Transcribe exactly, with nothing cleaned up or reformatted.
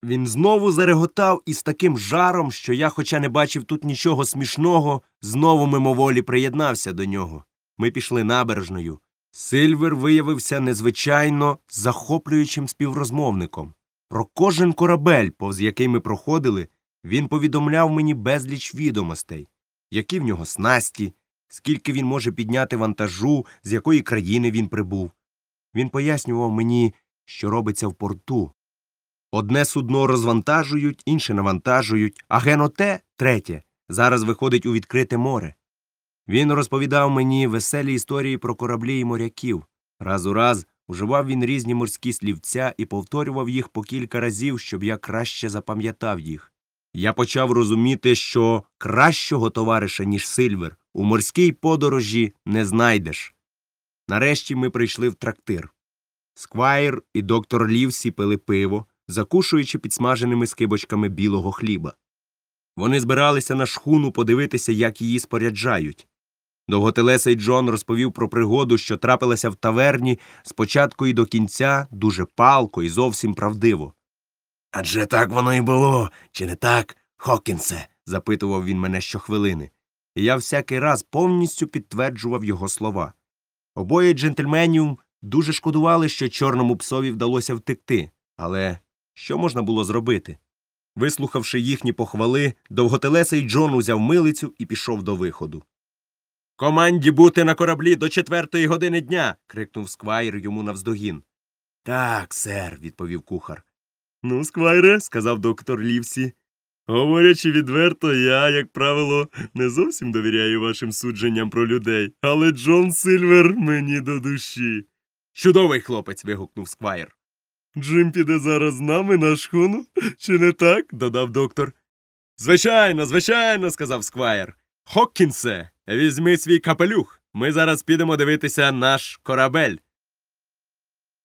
Він знову зареготав із таким жаром, що я, хоча не бачив тут нічого смішного, знову мимоволі приєднався до нього. Ми пішли набережною. Сильвер виявився незвичайно захоплюючим співрозмовником. Про кожен корабель, повз який ми проходили, він повідомляв мені безліч відомостей. Які в нього снасті, скільки він може підняти вантажу, з якої країни він прибув. Він пояснював мені, що робиться в порту. Одне судно розвантажують, інше навантажують, а геноте, третє, зараз виходить у відкрите море. Він розповідав мені веселі історії про кораблі і моряків. Раз у раз уживав він різні морські слівця і повторював їх по кілька разів, щоб я краще запам'ятав їх. Я почав розуміти, що кращого товариша, ніж Сильвер, у морській подорожі не знайдеш. Нарешті ми прийшли в трактир. Сквайр і доктор Лівсі пили пиво, закушуючи підсмаженими скибочками білого хліба. Вони збиралися на шхуну подивитися, як її споряджають. Довготелесий Джон розповів про пригоду, що трапилася в таверні спочатку і до кінця, дуже палко і зовсім правдиво. «Адже так воно і було, чи не так, Хокінсе?» – запитував він мене щохвилини. І я всякий раз повністю підтверджував його слова. Обоє джентльменів дуже шкодували, що чорному псові вдалося втекти. Але що можна було зробити? Вислухавши їхні похвали, довготелесий Джон узяв милицю і пішов до виходу. «Команді бути на кораблі до четвертої години дня!» – крикнув Сквайр йому навздогін. «Так, сер», – відповів кухар. «Ну, Сквайре», – сказав доктор Лівсі, – «говорячи відверто, я, як правило, не зовсім довіряю вашим судженням про людей, але Джон Сильвер мені до душі». «Чудовий хлопець!» – вигукнув Сквайр. «Джим піде зараз з нами на шхуну, чи не так?» – додав доктор. «Звичайно, звичайно», – сказав Сквайр. «Хокінсе, візьми свій капелюх, ми зараз підемо дивитися наш корабель».